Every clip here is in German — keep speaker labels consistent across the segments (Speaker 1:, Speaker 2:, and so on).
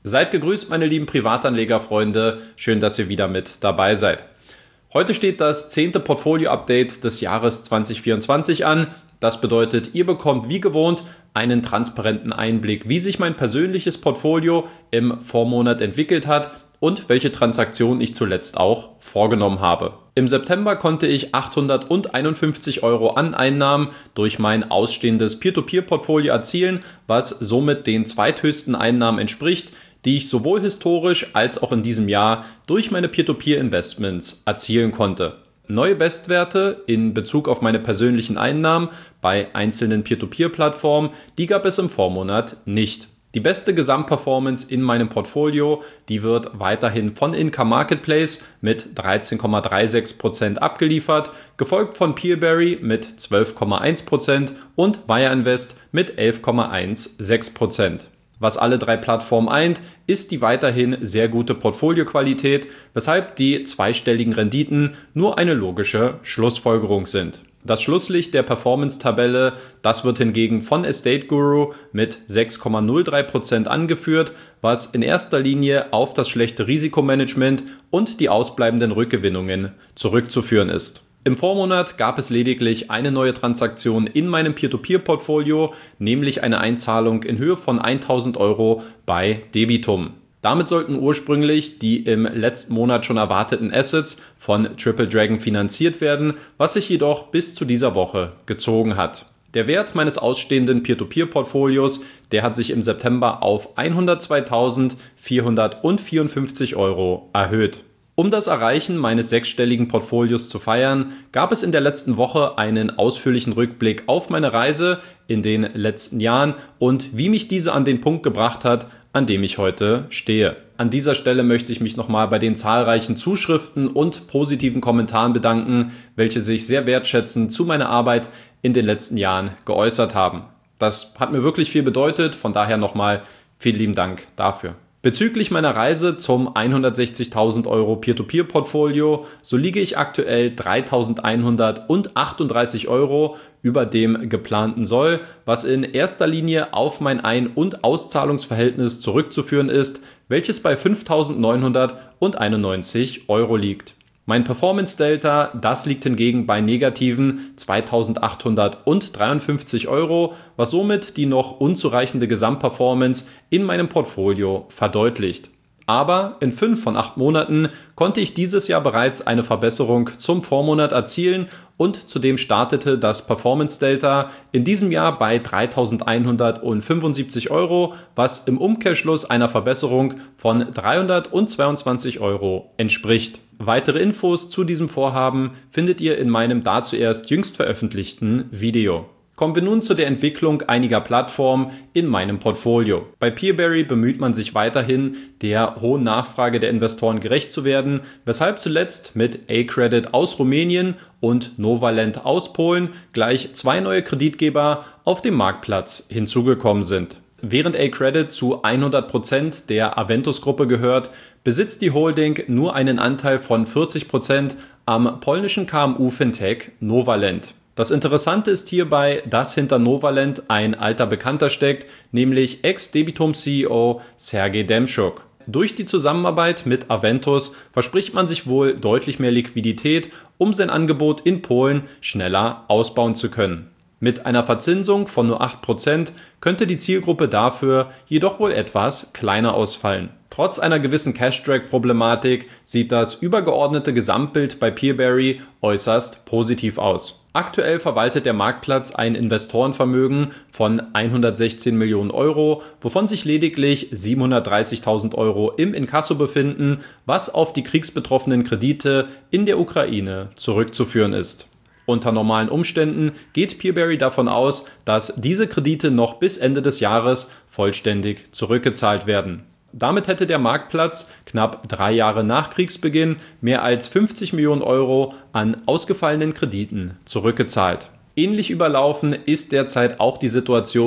Speaker 1: Seid gegrüßt, meine lieben Privatanlegerfreunde. Schön, dass ihr wieder mit dabei seid. Heute steht das 10. Portfolio-Update des Jahres 2024 an. Das bedeutet, ihr bekommt wie gewohnt einen transparenten Einblick, wie sich mein persönliches Portfolio im Vormonat entwickelt hat und welche Transaktionen ich zuletzt auch vorgenommen habe. Im September konnte ich 851 € an Einnahmen durch mein ausstehendes Peer-to-Peer-Portfolio erzielen, was somit den zweithöchsten Einnahmen entspricht, die ich sowohl historisch als auch in diesem Jahr durch meine Peer-to-Peer-Investments erzielen konnte. Neue Bestwerte in Bezug auf meine persönlichen Einnahmen bei einzelnen Peer-to-Peer-Plattformen, die gab es im Vormonat nicht. Die beste Gesamtperformance in meinem Portfolio, die wird weiterhin von Income Marketplace mit 13,36% abgeliefert, gefolgt von Peerberry mit 12,1% und Wire Invest mit 11,16%. Was alle drei Plattformen eint, ist die weiterhin sehr gute Portfolioqualität, weshalb die zweistelligen Renditen nur eine logische Schlussfolgerung sind. Das Schlusslicht der Performance-Tabelle, das wird hingegen von Estate Guru mit 6,03% angeführt, was in erster Linie auf das schlechte Risikomanagement und die ausbleibenden Rückgewinnungen zurückzuführen ist. Im Vormonat gab es lediglich eine neue Transaktion in meinem Peer-to-Peer-Portfolio, nämlich eine Einzahlung in Höhe von 1.000 € bei Debitum. Damit sollten ursprünglich die im letzten Monat schon erwarteten Assets von Triple Dragon finanziert werden, was sich jedoch bis zu dieser Woche gezogen hat. Der Wert meines ausstehenden Peer-to-Peer-Portfolios, der hat sich im September auf 102.454 € erhöht. Um das Erreichen meines sechsstelligen Portfolios zu feiern, gab es in der letzten Woche einen ausführlichen Rückblick auf meine Reise in den letzten Jahren und wie mich diese an den Punkt gebracht hat, an dem ich heute stehe. An dieser Stelle möchte ich mich nochmal bei den zahlreichen Zuschriften und positiven Kommentaren bedanken, welche sich sehr wertschätzend zu meiner Arbeit in den letzten Jahren geäußert haben. Das hat mir wirklich viel bedeutet, von daher nochmal vielen lieben Dank dafür. Bezüglich meiner Reise zum 160.000 € Peer-to-Peer-Portfolio, so liege ich aktuell 3.138 € über dem geplanten Soll, was in erster Linie auf mein Ein- und Auszahlungsverhältnis zurückzuführen ist, welches bei 5.991 € liegt. Mein Performance Delta, das liegt hingegen bei negativen 2.853 €, was somit die noch unzureichende Gesamtperformance in meinem Portfolio verdeutlicht. Aber in 5 von 8 Monaten konnte ich dieses Jahr bereits eine Verbesserung zum Vormonat erzielen und zudem startete das Performance Delta in diesem Jahr bei 3.175 €, was im Umkehrschluss einer Verbesserung von 322 € entspricht. Weitere Infos zu diesem Vorhaben findet ihr in meinem dazu erst jüngst veröffentlichten Video. Kommen wir nun zu der Entwicklung einiger Plattformen in meinem Portfolio. Bei Peerberry bemüht man sich weiterhin, der hohen Nachfrage der Investoren gerecht zu werden, weshalb zuletzt mit A-Credit aus Rumänien und Novalent aus Polen gleich 2 neue Kreditgeber auf dem Marktplatz hinzugekommen sind. Während A-Credit zu 100% der Aventus-Gruppe gehört, besitzt die Holding nur einen Anteil von 40% am polnischen KMU-Fintech Novalent. Das Interessante ist hierbei, dass hinter Novalent ein alter Bekannter steckt, nämlich Ex-Debitum-CEO Sergej Demschuk. Durch die Zusammenarbeit mit Aventus verspricht man sich wohl deutlich mehr Liquidität, um sein Angebot in Polen schneller ausbauen zu können. Mit einer Verzinsung von nur 8% könnte die Zielgruppe dafür jedoch wohl etwas kleiner ausfallen. Trotz einer gewissen Cash-Drag-Problematik sieht das übergeordnete Gesamtbild bei Peerberry äußerst positiv aus. Aktuell verwaltet der Marktplatz ein Investorenvermögen von 116 Millionen €, wovon sich lediglich 730.000 € im Inkasso befinden, was auf die kriegsbetroffenen Kredite in der Ukraine zurückzuführen ist. Unter normalen Umständen geht Peerberry davon aus, dass diese Kredite noch bis Ende des Jahres vollständig zurückgezahlt werden. Damit hätte der Marktplatz knapp 3 Jahre nach Kriegsbeginn mehr als 50 Millionen € an ausgefallenen Krediten zurückgezahlt. Ähnlich überlaufen ist derzeit auch die Situation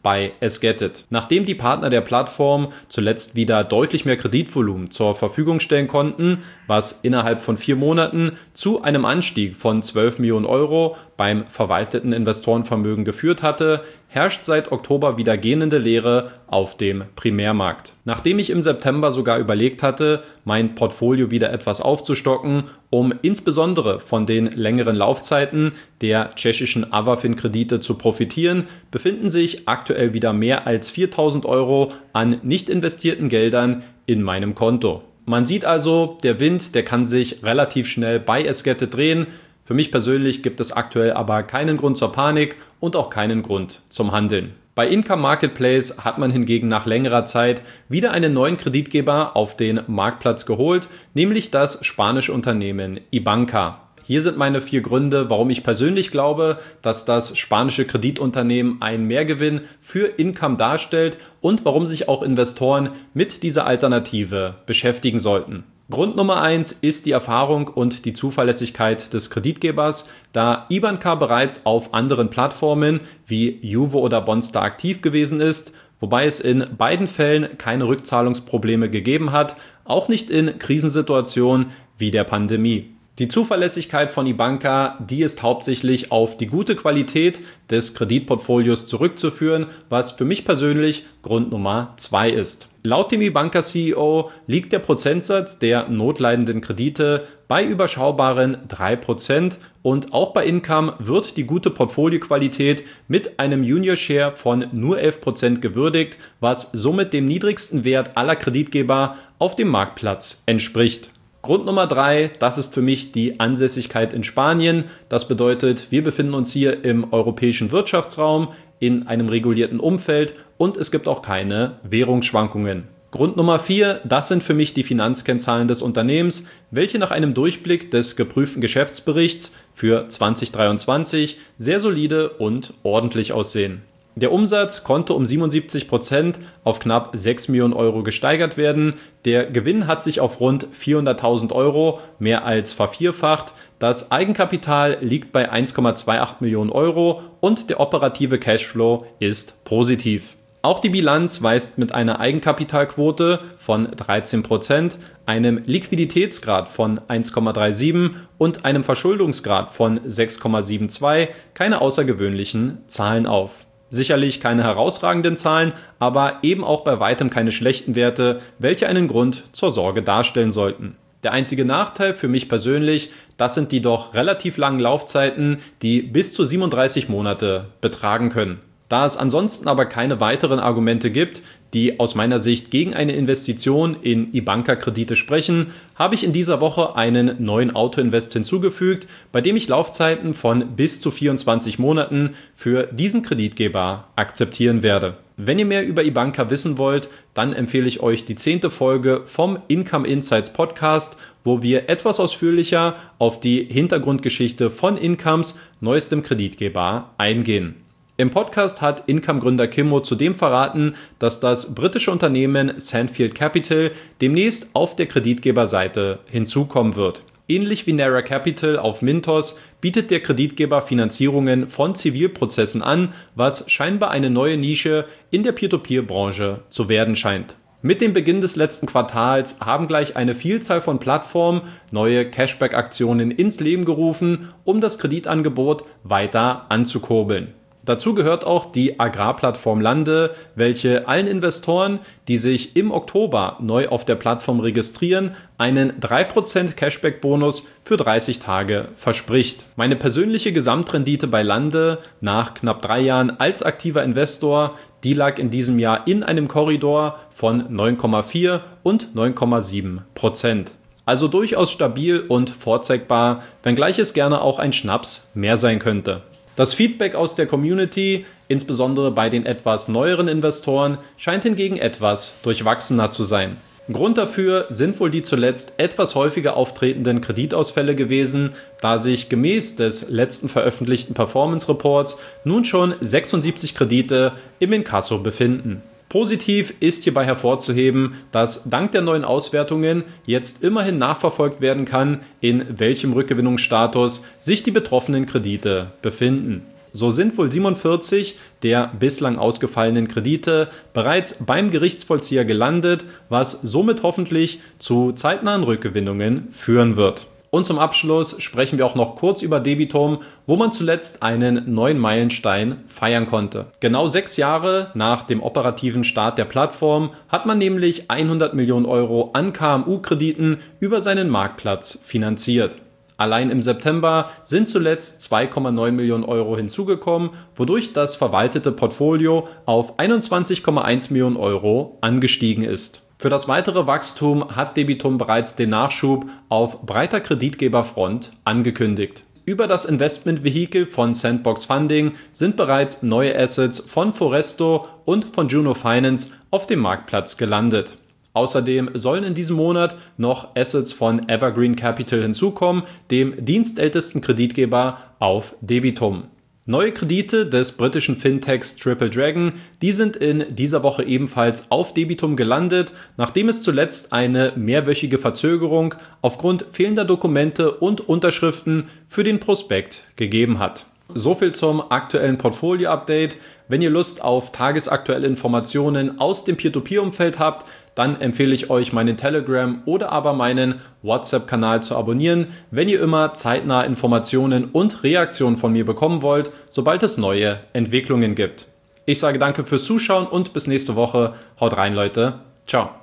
Speaker 1: bei Esgetit. Nachdem die Partner der Plattform zuletzt wieder deutlich mehr Kreditvolumen zur Verfügung stellen konnten, was innerhalb von 4 Monaten zu einem Anstieg von 12 Millionen Euro beim verwalteten Investorenvermögen geführt hatte, herrscht seit Oktober wieder gähnende Leere auf dem Primärmarkt. Nachdem ich im September sogar überlegt hatte, mein Portfolio wieder etwas aufzustocken, um insbesondere von den längeren Laufzeiten der tschechischen Avafin-Kredite zu profitieren, befinden sich aktuell wieder mehr als 4.000 Euro an nicht investierten Geldern in meinem Konto. Man sieht also, der Wind, der kann sich relativ schnell bei Esgetit drehen. Für mich persönlich gibt es aktuell aber keinen Grund zur Panik und auch keinen Grund zum Handeln. Bei Income Marketplace hat man hingegen nach längerer Zeit wieder einen neuen Kreditgeber auf den Marktplatz geholt, nämlich das spanische Unternehmen Ibanca. Hier sind meine 4 Gründe, warum ich persönlich glaube, dass das spanische Kreditunternehmen einen Mehrgewinn für Income darstellt und warum sich auch Investoren mit dieser Alternative beschäftigen sollten. Grund Nummer 1 ist die Erfahrung und die Zuverlässigkeit des Kreditgebers, da Ibanca bereits auf anderen Plattformen wie Juvo oder Bonster aktiv gewesen ist, wobei es in beiden Fällen keine Rückzahlungsprobleme gegeben hat, auch nicht in Krisensituationen wie der Pandemie. Die Zuverlässigkeit von Ibanca, die ist hauptsächlich auf die gute Qualität des Kreditportfolios zurückzuführen, was für mich persönlich Grund Nummer 2 ist. Laut dem Ibanca-CEO liegt der Prozentsatz der notleidenden Kredite bei überschaubaren 3% und auch bei Income wird die gute Portfolioqualität mit einem Junior-Share von nur 11% gewürdigt, was somit dem niedrigsten Wert aller Kreditgeber auf dem Marktplatz entspricht. Grund Nummer 3, das ist für mich die Ansässigkeit in Spanien. Das bedeutet, wir befinden uns hier im europäischen Wirtschaftsraum in einem regulierten Umfeld und es gibt auch keine Währungsschwankungen. Grund Nummer 4, das sind für mich die Finanzkennzahlen des Unternehmens, welche nach einem Durchblick des geprüften Geschäftsberichts für 2023 sehr solide und ordentlich aussehen. Der Umsatz konnte um 77% auf knapp 6 Millionen Euro gesteigert werden. Der Gewinn hat sich auf rund 400.000 Euro mehr als vervierfacht. Das Eigenkapital liegt bei 1,28 Millionen Euro und der operative Cashflow ist positiv. Auch die Bilanz weist mit einer Eigenkapitalquote von 13%, einem Liquiditätsgrad von 1,37 und einem Verschuldungsgrad von 6,72 keine außergewöhnlichen Zahlen auf. Sicherlich keine herausragenden Zahlen, aber eben auch bei weitem keine schlechten Werte, welche einen Grund zur Sorge darstellen sollten. Der einzige Nachteil für mich persönlich, das sind die doch relativ langen Laufzeiten, die bis zu 37 Monate betragen können. Da es ansonsten aber keine weiteren Argumente gibt, die aus meiner Sicht gegen eine Investition in Ibanca-Kredite sprechen, habe ich in dieser Woche einen neuen Autoinvest hinzugefügt, bei dem ich Laufzeiten von bis zu 24 Monaten für diesen Kreditgeber akzeptieren werde. Wenn ihr mehr über Ibanca wissen wollt, dann empfehle ich euch die 10. Folge vom Income Insights Podcast, wo wir etwas ausführlicher auf die Hintergrundgeschichte von Incomes neuestem Kreditgeber eingehen. Im Podcast hat Income-Gründer Kimmo zudem verraten, dass das britische Unternehmen Sandfield Capital demnächst auf der Kreditgeberseite hinzukommen wird. Ähnlich wie Nara Capital auf Mintos bietet der Kreditgeber Finanzierungen von Zivilprozessen an, was scheinbar eine neue Nische in der Peer-to-Peer-Branche zu werden scheint. Mit dem Beginn des letzten Quartals haben gleich eine Vielzahl von Plattformen neue Cashback-Aktionen ins Leben gerufen, um das Kreditangebot weiter anzukurbeln. Dazu gehört auch die Agrarplattform Lande, welche allen Investoren, die sich im Oktober neu auf der Plattform registrieren, einen 3% Cashback-Bonus für 30 Tage verspricht. Meine persönliche Gesamtrendite bei Lande nach knapp 3 Jahren als aktiver Investor, die lag in diesem Jahr in einem Korridor von 9,4 und 9,7%. Also durchaus stabil und vorzeigbar, wenngleich es gerne auch ein Schnaps mehr sein könnte. Das Feedback aus der Community, insbesondere bei den etwas neueren Investoren, scheint hingegen etwas durchwachsener zu sein. Grund dafür sind wohl die zuletzt etwas häufiger auftretenden Kreditausfälle gewesen, da sich gemäß des letzten veröffentlichten Performance Reports nun schon 76 Kredite im Inkasso befinden. Positiv ist hierbei hervorzuheben, dass dank der neuen Auswertungen jetzt immerhin nachverfolgt werden kann, in welchem Rückgewinnungsstatus sich die betroffenen Kredite befinden. So sind wohl 47 der bislang ausgefallenen Kredite bereits beim Gerichtsvollzieher gelandet, was somit hoffentlich zu zeitnahen Rückgewinnungen führen wird. Und zum Abschluss sprechen wir auch noch kurz über Debitum, wo man zuletzt einen neuen Meilenstein feiern konnte. Genau 6 Jahre nach dem operativen Start der Plattform hat man nämlich 100 Millionen Euro an KMU-Krediten über seinen Marktplatz finanziert. Allein im September sind zuletzt 2,9 Millionen Euro hinzugekommen, wodurch das verwaltete Portfolio auf 21,1 Millionen Euro angestiegen ist. Für das weitere Wachstum hat Debitum bereits den Nachschub auf breiter Kreditgeberfront angekündigt. Über das Investmentvehikel von Sandbox Funding sind bereits neue Assets von Foresto und von Juno Finance auf dem Marktplatz gelandet. Außerdem sollen in diesem Monat noch Assets von Evergreen Capital hinzukommen, dem dienstältesten Kreditgeber auf Debitum. Neue Kredite des britischen Fintechs Triple Dragon, die sind in dieser Woche ebenfalls auf Debitum gelandet, nachdem es zuletzt eine mehrwöchige Verzögerung aufgrund fehlender Dokumente und Unterschriften für den Prospekt gegeben hat. Soviel zum aktuellen Portfolio-Update. Wenn ihr Lust auf tagesaktuelle Informationen aus dem Peer-to-Peer-Umfeld habt, dann empfehle ich euch, meinen Telegram oder aber meinen WhatsApp-Kanal zu abonnieren, wenn ihr immer zeitnah Informationen und Reaktionen von mir bekommen wollt, sobald es neue Entwicklungen gibt. Ich sage danke fürs Zuschauen und bis nächste Woche. Haut rein, Leute. Ciao.